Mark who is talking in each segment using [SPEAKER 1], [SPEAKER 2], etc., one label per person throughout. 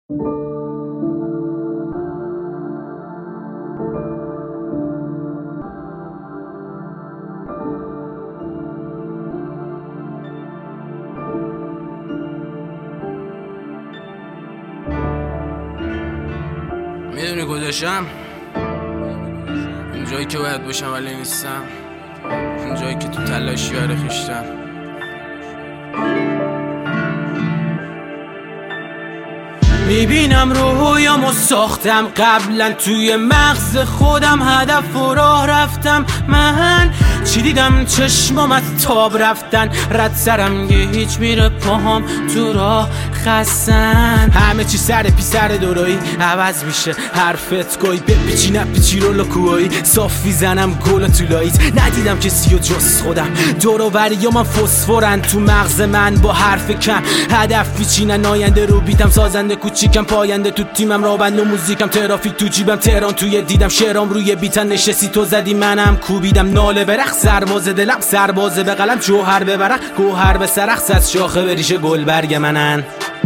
[SPEAKER 1] میدونی کجاشم؟ اون جایی که باید باشم ولی نیستم، اون جایی که تو تلاشی برای خویشتم. میبینم رویامو ساختم قبلا، توی مغز خودم هدف و راه رفتم. من چی دیدم چشمام از تاب رفتن، رد سرم یه هیچ میره پاهم تو راه خستن. همه چی سر پی سر دورایی عوض میشه، حرفت گوی بپیچی نپیچی رو لکوهایی صافی زنم گل طولاییت. ندیدم کسی و جز خودم، دور و بریا من فسفورن تو مغز من با حرف کم. هدف پیچینن آینده رو بیتم، سازنده کوچیکم پاینده تو تیمم، رابند و موزیکم ترافیک تو جیبم، تهران توی دیدم، شعرام روی بیتن نشستی تو زدی منم کوبیدم. ناله برخ سرباز دلم، سربازه به قلم، جوهر به برق گوهر به سرخ، از شاخه بریشه گل برگ منن.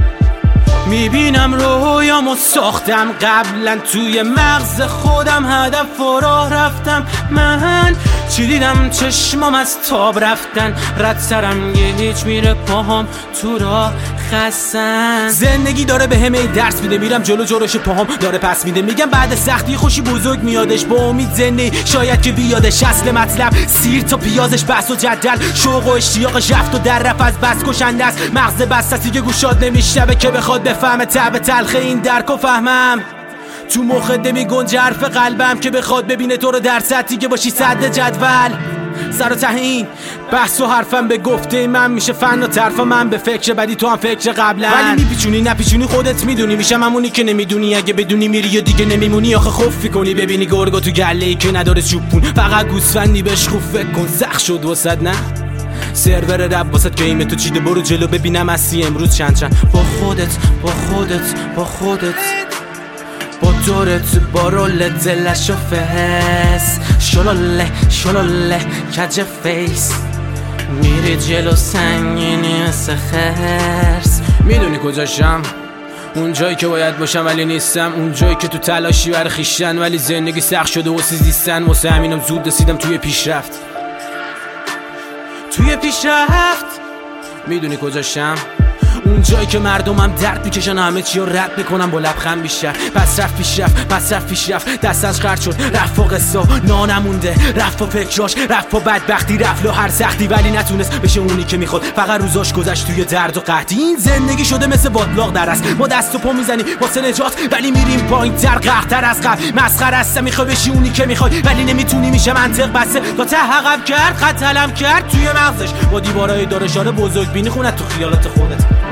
[SPEAKER 1] میبینم رویامو ساختم قبلا، توی مغز خودم هدف و راه رفتم. من چی دیدم چشمام از تاب رفتن، رد سرم یه هیچ میره پاهم تو راه خستن. زندگی داره به همه درس میده، میرم جلو جلوش پاهم داره پس میده. میگم بعد سختی خوشی بزرگ میادش، با امید زنده شاید که بیادش. اصل مطلب سیر تا پیازش، بحث و جدل شوق و اشتیاقش رفت و در رفت از بس کشنده است. مغز بسطی که گوشاد نمیشنوه که بخواد بفهمه طعم تلخ این درک و فهمم. تو مخده میگنجه حرف قلبم که بخواد ببینه تو رو در سطحی که باشی صد جدول. سر و ته این بحث و حرفم به گفته من میشه فن و طرف من به فکر بدی، تو هم فکر قبلا. ولی میپیچونی نپیچونی خودت میدونی، میشم همونی که نمیدونی. اگه بدونی میری و دیگه نمیمونی، آخه خوف کنی ببینی گرگا تو گله‌ای که نداره چوبون، فقط گوسفندی بهش خوب فکر کن. سخت شد واسد نه سرور رب واسد که ایمه تو چیده، برو جلو ببینم هستی امروز چند با خودت با خودت با خودت با دورت با رولت دلش و فهس. شلاله شلاله کج فیس میری جلو سنگینی مثل خرس. میدونی کجاشم؟ اون جایی که باید باشم ولی نیستم، اون جایی که تو تلاشی برای خویشتن ولی زندگی سخت شده واسه زیستن. واسه همینم زود رسیدم توی پیشرفت. میدونی کجاشم؟ اون جایی که مردمم درد میکشن، همه چی رو رد میکنم با لبخند بیشتر. پس رفت پیشرفت دست از خرد شد، رفت و قصه نانمونده، رفت و فکراش، رفت و بدبختی، رفت و هر سختی ولی نتونست بشه اونی که میخواد. فقط روزاش گذشت توی درد و قحطی. این زندگی شده مثل بادلاق در است، ما دست و پا میزنی واسه نجات ولی میریم پایین تر قحط‌تر از قبل. مسخره است میخوای بشی اونی که میخوای ولی نمیتونی، میشه منطق بسته تا ته عقب کرد، خط علم کرد توی مغزش با دیوارای دارشاره بزرگ بینی خونت تو خیالات خودت.